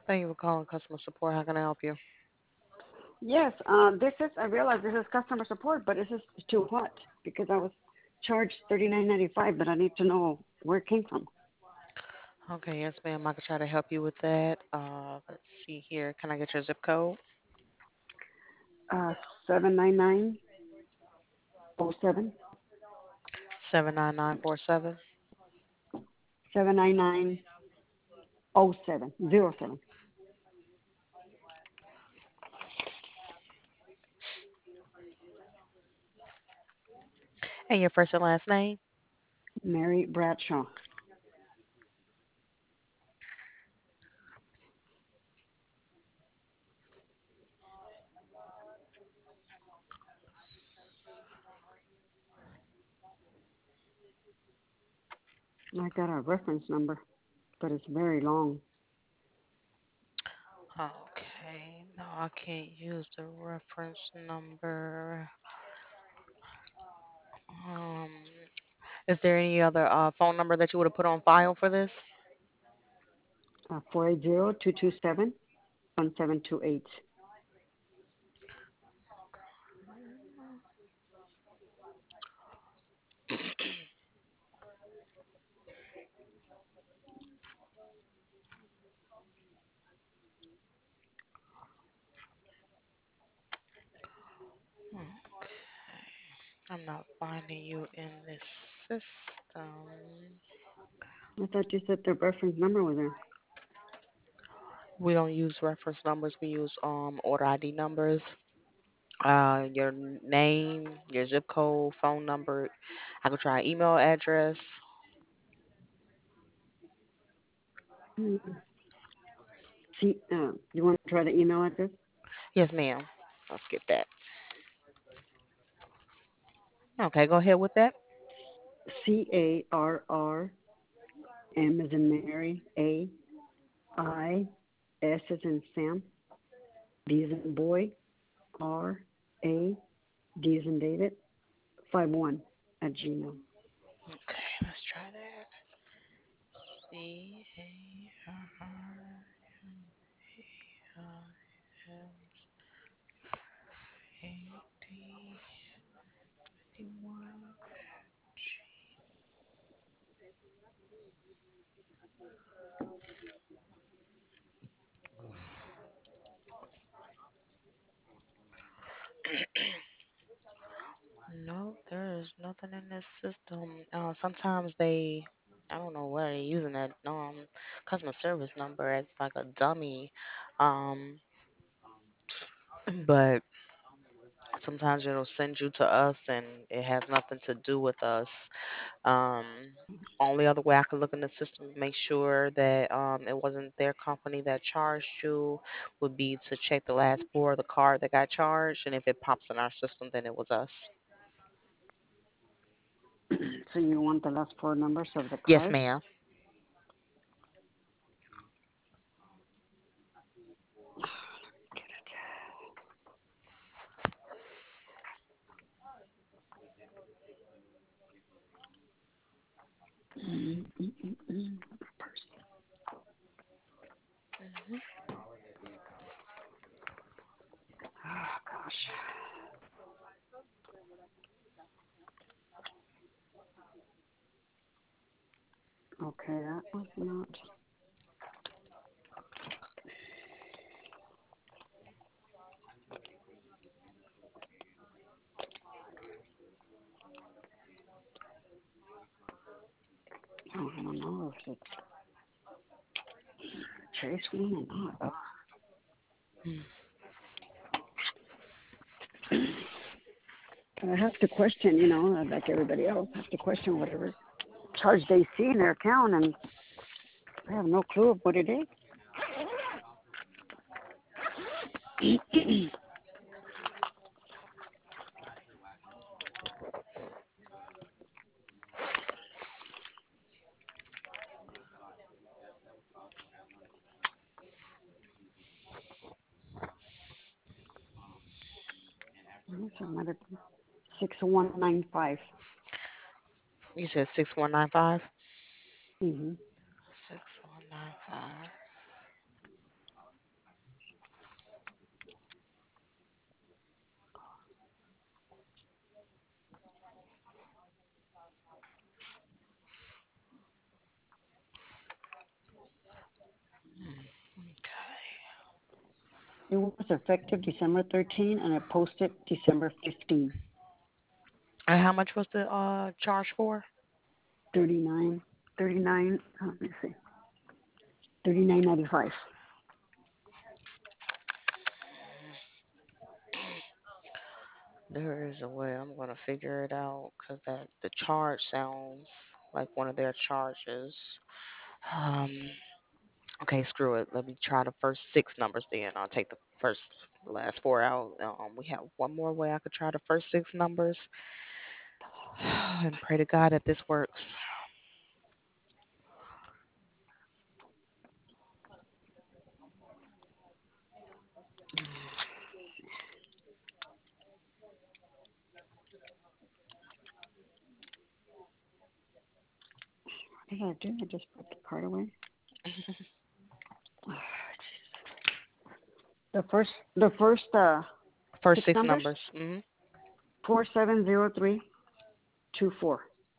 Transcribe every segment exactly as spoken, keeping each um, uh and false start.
Thank you for calling customer support. How can I help you? Yes, uh, this is, I realize this is customer support, but this is to what? Because I was charged thirty-nine ninety-five, but I need to know where it came from. Okay, yes, ma'am. I can try to help you with that. Uh, let's see here. Can I get your zip code? Uh, seven nine nine oh seven, seven nine nine four seven. seven nine nine oh seven, zero seven. And your first and last name? Mary Bradshaw. I got a reference number, but it's very long. Okay. No, I can't use the reference number. Um, is there any other uh, phone number that you would have put on file for this? Uh, four eight zero two two seven one seven two eight. Okay. I'm not finding you in this system. I thought you said the reference number was there. We don't use reference numbers. We use um order I D numbers. Uh, your name, your zip code, phone number. I could try email address. Mm. See, uh, you want to try the email address? Yes, ma'am. Let's get that. Okay, go ahead with that. C A R R M as in Mary, A I S as in Sam, B as in boy, R A D as in David, five one at Gmail. Okay, let's try that. C A R R M A D one. No, there is nothing in this system. Uh, sometimes they, I don't know why they're using that um customer service number as like a dummy, um, but sometimes it'll send you to us and it has nothing to do with us. Um, only other way I could look in the system to make sure that um it wasn't their company that charged you would be to check the last four of the card that got charged, and if it pops in our system, then it was us. So you want the last four numbers of the Yes, card? ma'am. Mm, mm, mm, mm. Mhm. Oh gosh. Okay, that was not. Oh, I don't know if it's Chase one or not. But I have to question, you know, like everybody else, I have to question whatever charge they see in their account, and I have no clue of what it is. It's another six one nine five. You said six one nine five. Mm-hmm. Six one nine five. It was effective December thirteenth and it posted December fifteenth. And how much was the uh charge for? thirty-nine, thirty-nine, uh, let me see, thirty-nine ninety-five. There is a way I'm gonna figure it out because that the charge sounds like one of their charges. Um, okay, screw it. Let me try the first six numbers then. I'll take the first, the last four out. Um, we have one more way I could try the first six numbers and pray to God that this works. What did I do? I just put the card away. The first, the first uh, First six six numbers: numbers. Hmm. four seven zero three two four.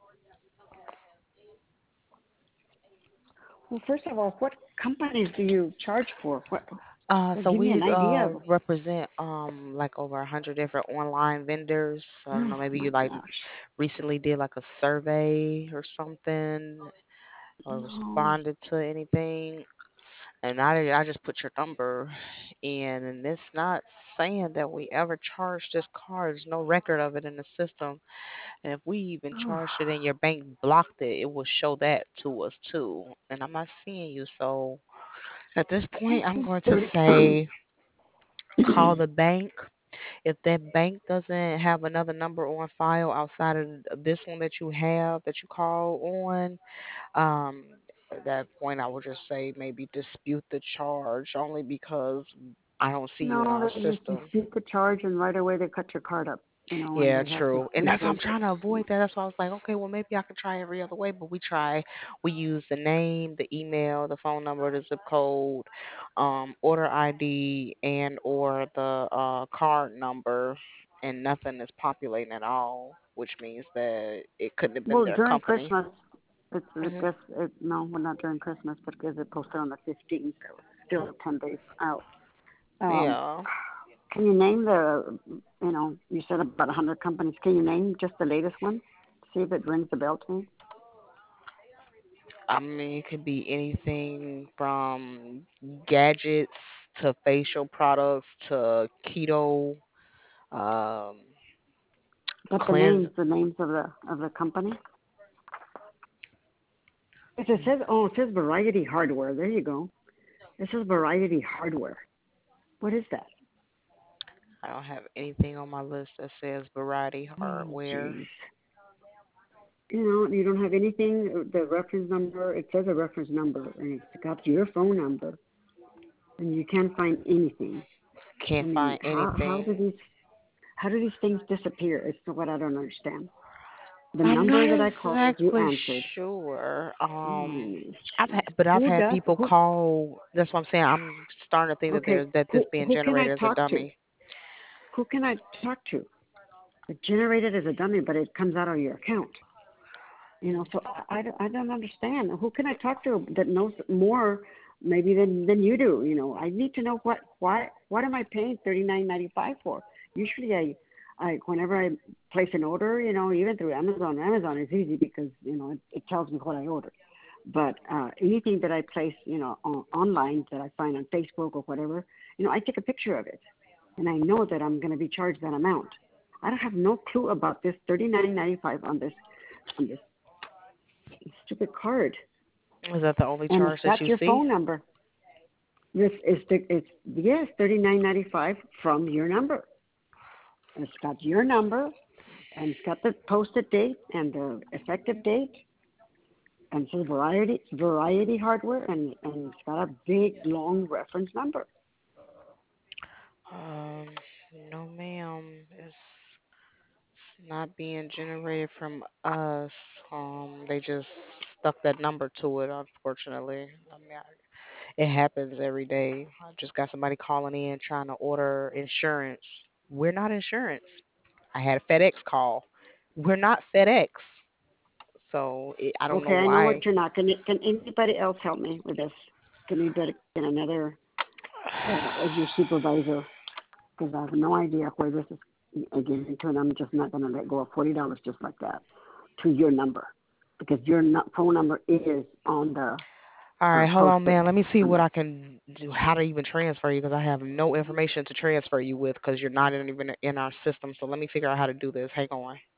Well, first of all, what companies do you charge for? What? Uh, Well, so give me we an idea uh of. represent um like over a hundred different online vendors. I don't Oh know, maybe my you like gosh! recently did like a survey or something or No, responded to anything. And I, I just put your number in, and it's not saying that we ever charged this card. There's no record of it in the system. And if we even oh, charged it and your bank blocked it, it will show that to us too. And I'm not seeing you. So at this point, this I'm is going to thirty. say call the bank. If that bank doesn't have another number on file outside of this one that you have that you call on, um, at that point, I would just say maybe dispute the charge only because I don't see you in No, our they just system. dispute the charge and right away they cut your card up. You know, and Yeah, they have to true. And that's why I'm replace it. trying to avoid that. That's why I was like, okay, well, maybe I could try every other way. But we try, we use the name, the email, the phone number, the zip code, um, order I D, and or the uh, card number, and nothing is populating at all, which means that it couldn't have been Well, their during company. Christmas, it's, I Hmm. guess, it, no, well, not during Christmas, but because it posted on the fifteenth, so it's still ten days out. Um, Yeah. can you name the, you know, you said about one hundred companies. Can you name just the latest one? See if it rings the bell to me. I mean, it could be anything from gadgets to facial products to keto, um, But the cleanse. names, the names of the of the company. Yes, it says, oh, it says Variety Hardware. There you go. It says Variety Hardware. What is that? I don't have anything on my list that says variety Oh, hardware. jeez. You know, you don't have anything, the reference number, it says a reference number, and it's got your phone number, and you can't find anything. I Can't mean, find how how do anything. these how do these things disappear? It's what I don't understand. The I'm not number that I called, you exactly answered. sure. Oh, Um, I've had, jeez. but I've Who had does people who? call. That's what I'm saying. I'm starting to think that Okay, there's that this who being who can I generated as a talk to? dummy. Who can I talk to? It's generated as a dummy, but it comes out of your account. You know, so I, I, don't- I don't understand. Who can I talk to that knows more maybe than than you do? You know, I need to know what why what am I paying thirty nine ninety five for? Usually, I I whenever I place an order, you know, even through Amazon, Amazon is easy because you know it, it tells me what I ordered. But uh, anything that I place, you know, on, online that I find on Facebook or whatever, you know, I take a picture of it, and I know that I'm going to be charged that amount. I don't have no clue about this thirty nine ninety five on this on this stupid card, Is that the only and it's charge that got you your see? phone number. This is the it's yes thirty nine ninety five from your number. And it's got your number, and it's got the posted date and the effective date, and it says variety variety hardware, and and it's got a big long reference number. Um, no, ma'am. It's it's not being generated from us. Um, they just stuck that number to it, unfortunately. I mean, I, it happens every day. I just got somebody calling in trying to order insurance. We're not insurance. I had a FedEx call. We're not FedEx. So it, I don't know Okay, I know why. what you're not. Can can anybody else help me with this? Can anybody get another? uh, as your supervisor, because I have no idea where this is getting to, and I'm just not going to let go of forty dollars just like that to your number, because your phone number is on the All uh, right, hold on, posted man. Let me see on what there. I can do, how to even transfer you, because I have no information to transfer you with, because you're not in, even in our system. So let me figure out how to do this. Hang on.